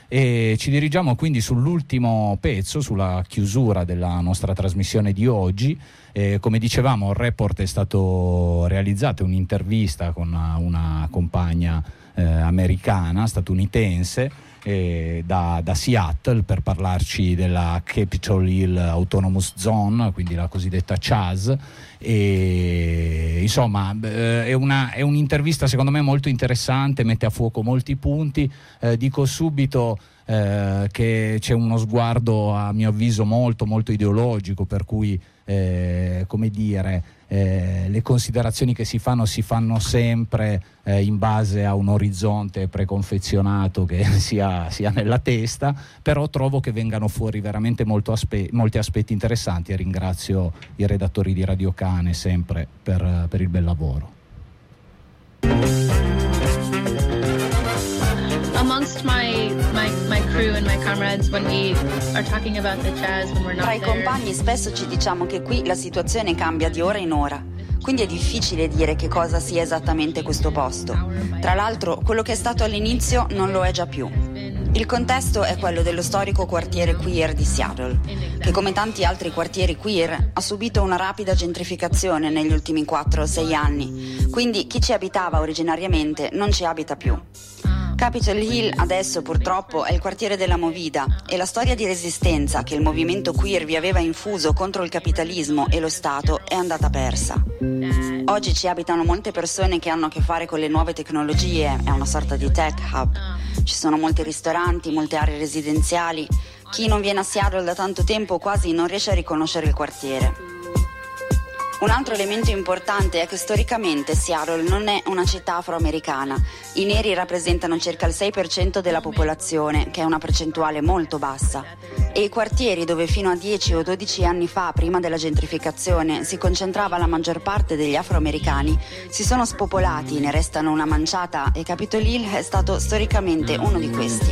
e ci dirigiamo quindi sull'ultimo pezzo, sulla chiusura della nostra trasmissione di oggi. Eh, come dicevamo, il report è stato realizzato, un'intervista con una, una compagna eh, americana, statunitense, eh, da, da Seattle, per parlarci della Capitol Hill Autonomous Zone, quindi la cosiddetta C A S. E insomma eh, è, una, è un'intervista secondo me molto interessante, mette a fuoco molti punti. Eh, dico subito eh, che c'è uno sguardo, a mio avviso, molto molto ideologico, per cui eh, come dire eh, le considerazioni che si fanno si fanno sempre eh, in base a un orizzonte preconfezionato che sia, sia nella testa, però trovo che vengano fuori veramente molto aspe- molti aspetti interessanti, e ringrazio i redattori di Radio Cane sempre per, per il bel lavoro. Amongst my, my, my crew and my comrades, when we are talking about the jazz, when we're not Tra i there, compagni spesso ci diciamo che qui la situazione cambia di ora in ora, quindi è difficile dire che cosa sia esattamente questo posto. Tra l'altro, quello che è stato all'inizio non lo è già più. Il contesto è quello dello storico quartiere queer di Seattle, che come tanti altri quartieri queer ha subito una rapida gentrificazione negli ultimi quattro o sei anni, quindi chi ci abitava originariamente non ci abita più. Capitol Hill adesso purtroppo è il quartiere della movida, e la storia di resistenza che il movimento queer vi aveva infuso contro il capitalismo e lo Stato è andata persa. Oggi ci abitano molte persone che hanno a che fare con le nuove tecnologie, è una sorta di tech hub. Ci sono molti ristoranti, molte aree residenziali. Chi non viene a Seattle da tanto tempo quasi non riesce a riconoscere il quartiere. Un altro elemento importante è che storicamente Seattle non è una città afroamericana. I neri rappresentano circa il sei per cento della popolazione, che è una percentuale molto bassa. E i quartieri dove fino a dieci o dodici anni fa, prima della gentrificazione, si concentrava la maggior parte degli afroamericani, si sono spopolati, ne restano una manciata e Capitol Hill è stato storicamente uno di questi.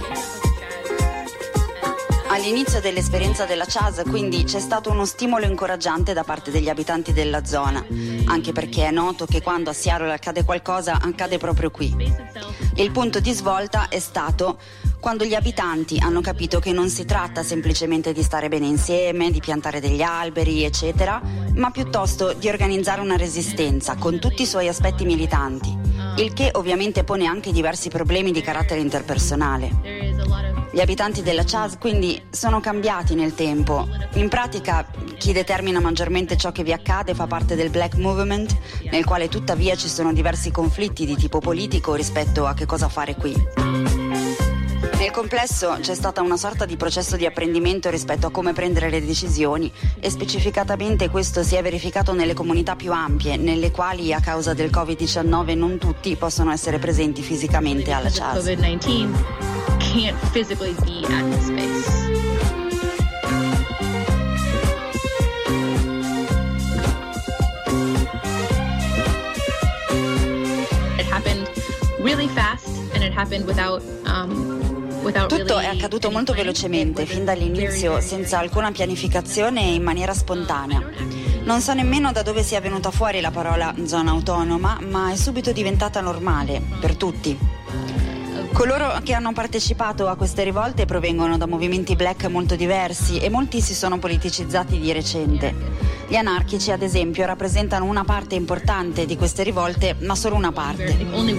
All'inizio dell'esperienza della Chaz, quindi, c'è stato uno stimolo incoraggiante da parte degli abitanti della zona, anche perché è noto che quando a Seattle accade qualcosa, accade proprio qui. Il punto di svolta è stato quando gli abitanti hanno capito che non si tratta semplicemente di stare bene insieme, di piantare degli alberi, eccetera, ma piuttosto di organizzare una resistenza con tutti i suoi aspetti militanti, il che ovviamente pone anche diversi problemi di carattere interpersonale. Gli abitanti della Chaz quindi sono cambiati nel tempo. In pratica chi determina maggiormente ciò che vi accade fa parte del Black Movement, nel quale tuttavia ci sono diversi conflitti di tipo politico rispetto a che cosa fare qui. Nel complesso c'è stata una sorta di processo di apprendimento rispetto a come prendere le decisioni e specificatamente questo si è verificato nelle comunità più ampie, nelle quali a causa del covid diciannove non tutti possono essere presenti fisicamente alla Chaz. Can't physically be at the space. It happened really fast and it happened without um Tutto è accaduto molto velocemente, fin dall'inizio, senza alcuna pianificazione e in maniera spontanea. Non so nemmeno da dove sia venuta fuori la parola zona autonoma, ma è subito diventata normale per tutti. Coloro che hanno partecipato a queste rivolte provengono da movimenti black molto diversi e molti si sono politicizzati di recente. Gli anarchici, ad esempio, rappresentano una parte importante di queste rivolte, ma solo una parte.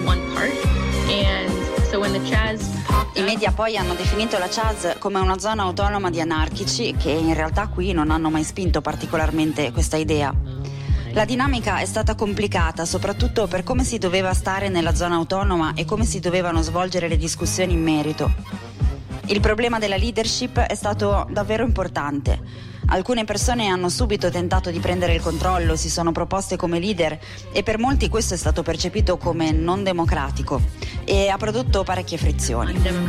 I media poi hanno definito la Chaz come una zona autonoma di anarchici che in realtà qui non hanno mai spinto particolarmente questa idea. La dinamica è stata complicata soprattutto per come si doveva stare nella zona autonoma e come si dovevano svolgere le discussioni in merito. Il problema della leadership è stato davvero importante. Alcune persone hanno subito tentato di prendere il controllo, si sono proposte come leader e per molti questo è stato percepito come non democratico e ha prodotto parecchie frizioni.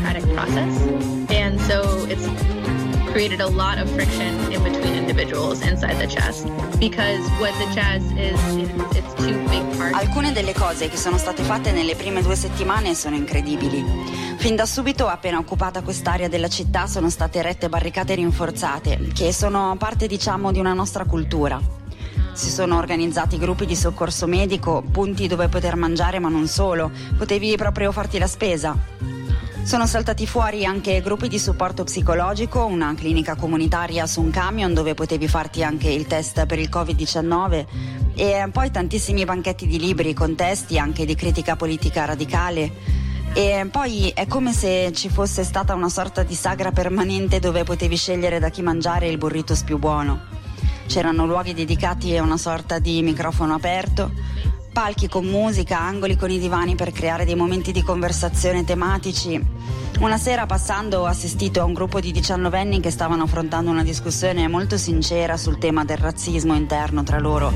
Created a lot of friction in between individuals inside the Chaz because what the Chaz is, is it's two big parts. Alcune delle cose che sono state fatte nelle prime due settimane sono incredibili. Fin da subito, appena occupata quest'area della città, sono state erette barricate rinforzate, che sono parte, diciamo, di una nostra cultura. Si sono organizzati gruppi di soccorso medico, punti dove poter mangiare ma non solo, potevi proprio farti la spesa. Sono saltati fuori anche gruppi di supporto psicologico, una clinica comunitaria su un camion dove potevi farti anche il test per il covid diciannove e poi tantissimi banchetti di libri con testi anche di critica politica radicale. E poi è come se ci fosse stata una sorta di sagra permanente dove potevi scegliere da chi mangiare il burritos più buono. C'erano luoghi dedicati a una sorta di microfono aperto, palchi con musica, angoli con i divani per creare dei momenti di conversazione tematici. Una sera, passando, ho assistito a un gruppo di diciannovenni che stavano affrontando una discussione molto sincera sul tema del razzismo interno tra loro.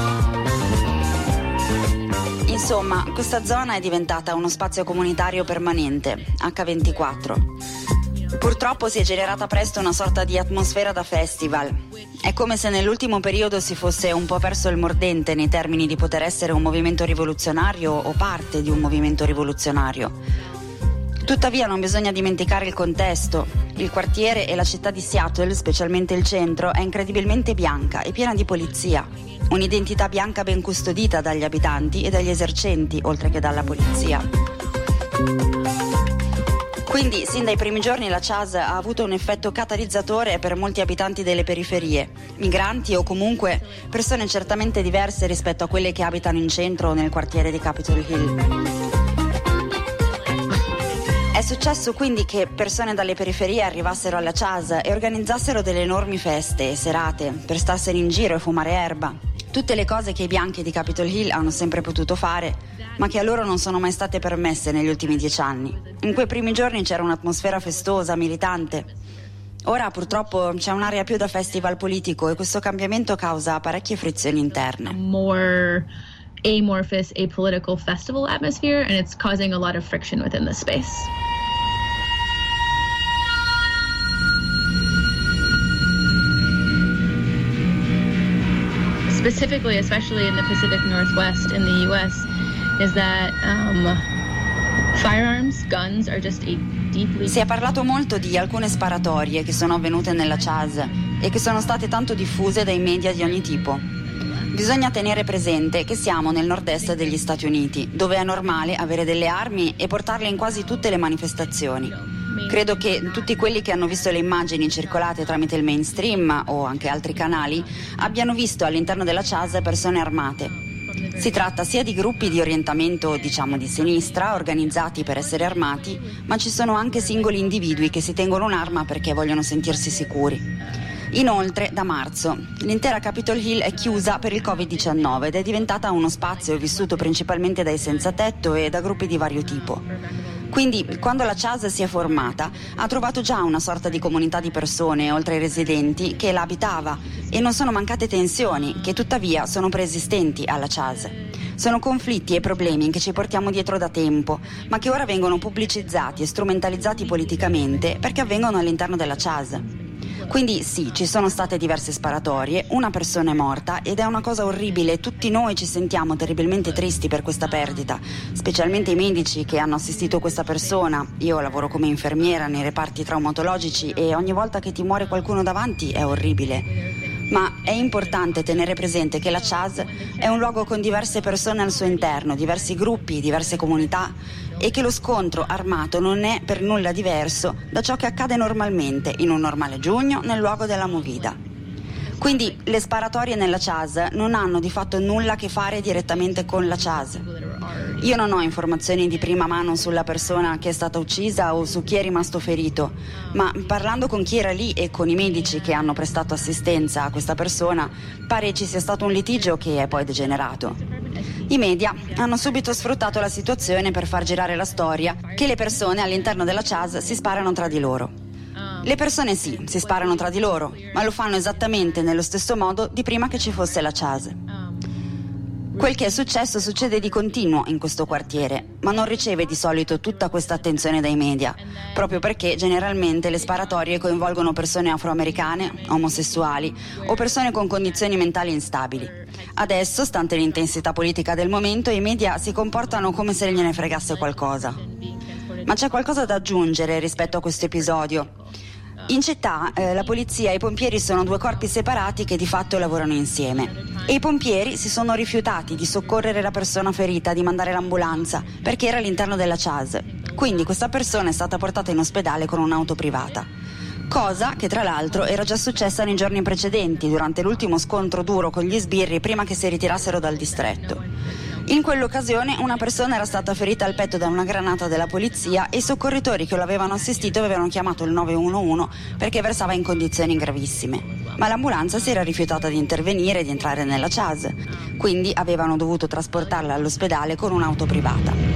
Insomma, questa zona è diventata uno spazio comunitario permanente, acca ventiquattro. Purtroppo si è generata presto una sorta di atmosfera da festival. È come se nell'ultimo periodo si fosse un po' perso il mordente nei termini di poter essere un movimento rivoluzionario o parte di un movimento rivoluzionario. Tuttavia non bisogna dimenticare il contesto. Il quartiere e la città di Seattle, specialmente il centro, è incredibilmente bianca e piena di polizia. Un'identità bianca ben custodita dagli abitanti e dagli esercenti, oltre che dalla polizia. Quindi, sin dai primi giorni, la Chaz ha avuto un effetto catalizzatore per molti abitanti delle periferie, migranti o comunque persone certamente diverse rispetto a quelle che abitano in centro o nel quartiere di Capitol Hill. È successo quindi che persone dalle periferie arrivassero alla Chaz e organizzassero delle enormi feste e serate per starsene in giro e fumare erba. tutte le cose che i bianchi di Capitol Hill hanno sempre potuto fare, ma che a loro non sono mai state permesse negli ultimi dieci anni. In quei primi giorni c'era un'atmosfera festosa, militante. Ora purtroppo c'è un'area più da festival politico e questo cambiamento causa parecchie frizioni interne. More amorphous, apolitical festival atmosphere, and it's causing a lot of friction within the space. Specifically, especially in the Pacific Northwest in the U S, is that um, firearms, guns are just a deeply... Si è parlato molto di alcune sparatorie che sono avvenute nella Chaz e che sono state tanto diffuse dai media di ogni tipo. Bisogna tenere presente che siamo nel nord-est degli Stati Uniti, dove è normale avere delle armi e portarle in quasi tutte le manifestazioni. Credo che tutti quelli che hanno visto le immagini circolate tramite il mainstream o anche altri canali abbiano visto all'interno della Chaz persone armate. Si tratta sia di gruppi di orientamento, diciamo, di sinistra, organizzati per essere armati, ma ci sono anche singoli individui che si tengono un'arma perché vogliono sentirsi sicuri. Inoltre, da marzo, l'intera Capitol Hill è chiusa per il covid diciannove ed è diventata uno spazio vissuto principalmente dai senza tetto e da gruppi di vario tipo. Quindi, quando la Chaz si è formata, ha trovato già una sorta di comunità di persone, oltre ai residenti, che la abitava, e non sono mancate tensioni, che tuttavia sono preesistenti alla Chaz. Sono conflitti e problemi che ci portiamo dietro da tempo, ma che ora vengono pubblicizzati e strumentalizzati politicamente perché avvengono all'interno della Chaz. Quindi sì, ci sono state diverse sparatorie, una persona è morta ed è una cosa orribile. Tutti noi ci sentiamo terribilmente tristi per questa perdita, specialmente i medici che hanno assistito questa persona. Io lavoro come infermiera nei reparti traumatologici e ogni volta che ti muore qualcuno davanti è orribile. Ma è importante tenere presente che la Chaz è un luogo con diverse persone al suo interno, diversi gruppi, diverse comunità, e che lo scontro armato non è per nulla diverso da ciò che accade normalmente in un normale giugno nel luogo della movida. Quindi le sparatorie nella Chaz non hanno di fatto nulla a che fare direttamente con la Chaz. Io non ho informazioni di prima mano sulla persona che è stata uccisa o su chi è rimasto ferito, ma parlando con chi era lì e con i medici che hanno prestato assistenza a questa persona, pare ci sia stato un litigio che è poi degenerato. I media hanno subito sfruttato la situazione per far girare la storia che le persone all'interno della Chaz si sparano tra di loro. Le persone sì, si sparano tra di loro, ma lo fanno esattamente nello stesso modo di prima che ci fosse la Chaz. Quel che è successo succede di continuo in questo quartiere, ma non riceve di solito tutta questa attenzione dai media, proprio perché generalmente le sparatorie coinvolgono persone afroamericane, omosessuali o persone con condizioni mentali instabili. Adesso, stante l'intensità politica del momento, i media si comportano come se gliene fregasse qualcosa. Ma c'è qualcosa da aggiungere rispetto a questo episodio. In città eh, la polizia e i pompieri sono due corpi separati che di fatto lavorano insieme e i pompieri si sono rifiutati di soccorrere la persona ferita, di mandare l'ambulanza perché era all'interno della Chaz. Quindi questa persona è stata portata in ospedale con un'auto privata, cosa che tra l'altro era già successa nei giorni precedenti durante l'ultimo scontro duro con gli sbirri prima che si ritirassero dal distretto. In quell'occasione una persona era stata ferita al petto da una granata della polizia e i soccorritori che lo avevano assistito avevano chiamato il nove uno uno perché versava in condizioni gravissime. Ma l'ambulanza si era rifiutata di intervenire e di entrare nella Chaz, quindi avevano dovuto trasportarla all'ospedale con un'auto privata.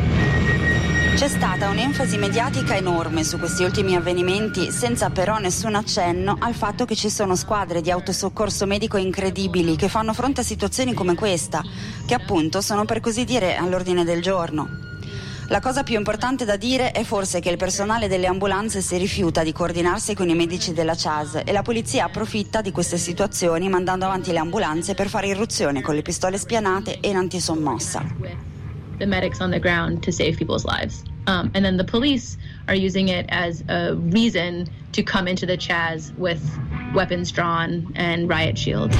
C'è stata un'enfasi mediatica enorme su questi ultimi avvenimenti, senza però nessun accenno al fatto che ci sono squadre di autosoccorso medico incredibili che fanno fronte a situazioni come questa, che appunto sono per così dire all'ordine del giorno. La cosa più importante da dire è forse che il personale delle ambulanze si rifiuta di coordinarsi con i medici della Chaz e la polizia approfitta di queste situazioni mandando avanti le ambulanze per fare irruzione con le pistole spianate e in antisommossa. The medics on the ground to save people's lives. Um, and then the police are using it as a reason to come into the Chaz with weapons drawn and riot shields.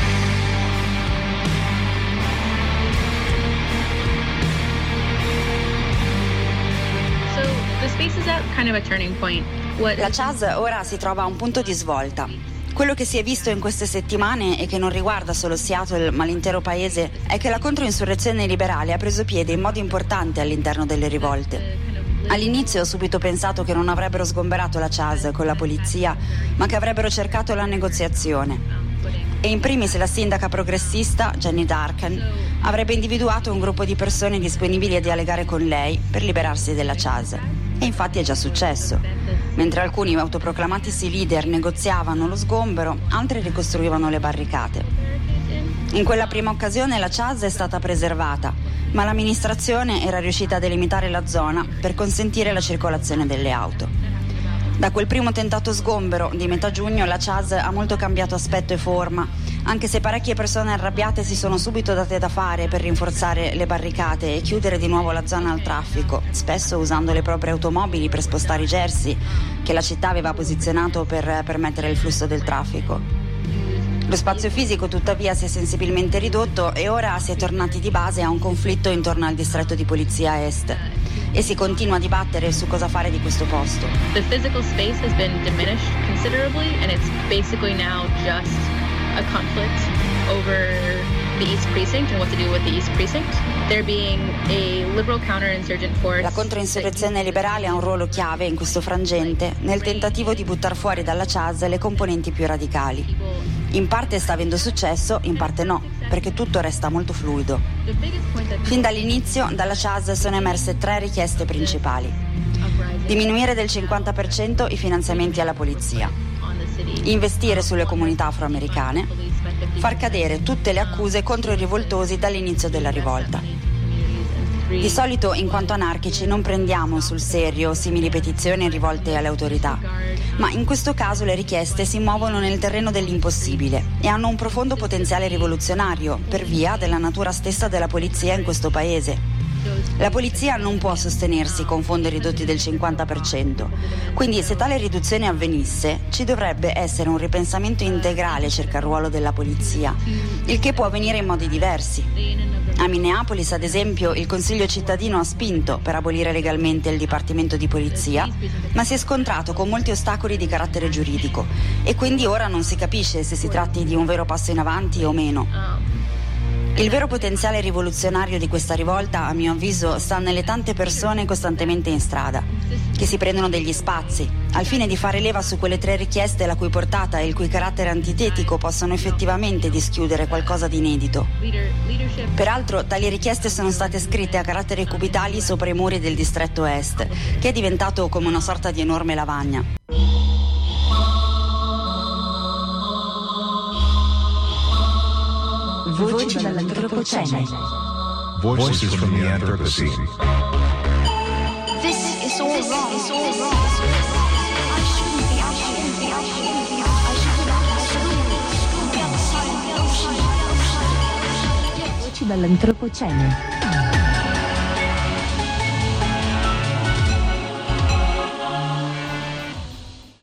So the space is at kind of a turning point. What La Chaz ora si trova a un punto di svolta. Quello che si è visto in queste settimane e che non riguarda solo Seattle ma l'intero paese è che la controinsurrezione liberale ha preso piede in modo importante all'interno delle rivolte. All'inizio ho subito pensato che non avrebbero sgomberato la Chaz con la polizia, ma che avrebbero cercato la negoziazione. E in primis la sindaca progressista Jenny Durkan avrebbe individuato un gruppo di persone disponibili a dialogare con lei per liberarsi della Chaz. E infatti è già successo. Mentre alcuni autoproclamatisi leader negoziavano lo sgombero, altri ricostruivano le barricate. In quella prima occasione la Chaz è stata preservata, ma l'amministrazione era riuscita a delimitare la zona per consentire la circolazione delle auto. Da quel primo tentato sgombero di metà giugno la Chaz ha molto cambiato aspetto e forma, anche se parecchie persone arrabbiate si sono subito date da fare per rinforzare le barricate e chiudere di nuovo la zona al traffico, spesso usando le proprie automobili per spostare i Jersey che la città aveva posizionato per permettere il flusso del traffico. Lo spazio fisico tuttavia si è sensibilmente ridotto e ora si è tornati di base a un conflitto intorno al distretto di polizia est e si continua a dibattere su cosa fare di questo posto. The physical space has been diminished considerably, and it's basically now just a conflict over the East Precinct and what to do with the East Precinct. There being a liberal counterinsurgent force. La controinsurrezione liberale ha un ruolo chiave in questo frangente nel tentativo di buttar fuori dalla Chaz le componenti più radicali. In parte sta avendo successo, in parte no, perché tutto resta molto fluido. Fin dall'inizio, dalla Chaz sono emerse tre richieste principali. Diminuire del cinquanta per cento i finanziamenti alla polizia, investire sulle comunità afroamericane, far cadere tutte le accuse contro i rivoltosi dall'inizio della rivolta. Di solito, in quanto anarchici, non prendiamo sul serio simili petizioni rivolte alle autorità, ma in questo caso le richieste si muovono nel terreno dell'impossibile e hanno un profondo potenziale rivoluzionario per via della natura stessa della polizia in questo paese. La polizia non può sostenersi con fondi ridotti del cinquanta per cento, quindi se tale riduzione avvenisse ci dovrebbe essere un ripensamento integrale circa il ruolo della polizia, il che può avvenire in modi diversi. A Minneapolis, ad esempio, il Consiglio cittadino ha spinto per abolire legalmente il Dipartimento di Polizia, ma si è scontrato con molti ostacoli di carattere giuridico e quindi ora non si capisce se si tratti di un vero passo in avanti o meno. Il vero potenziale rivoluzionario di questa rivolta, a mio avviso, sta nelle tante persone costantemente in strada, che si prendono degli spazi, al fine di fare leva su quelle tre richieste la cui portata e il cui carattere antitetico possono effettivamente dischiudere qualcosa di inedito. Peraltro, tali richieste sono state scritte a caratteri cubitali sopra i muri del distretto est, che è diventato come una sorta di enorme lavagna. Voci dall'antropocene. Voices from the Anthropocene. This is all wrong. It's all wrong. I shouldn't be. I shouldn't be. I shouldn't be. I shouldn't be. I shouldn't be. Voci dall'antropocene.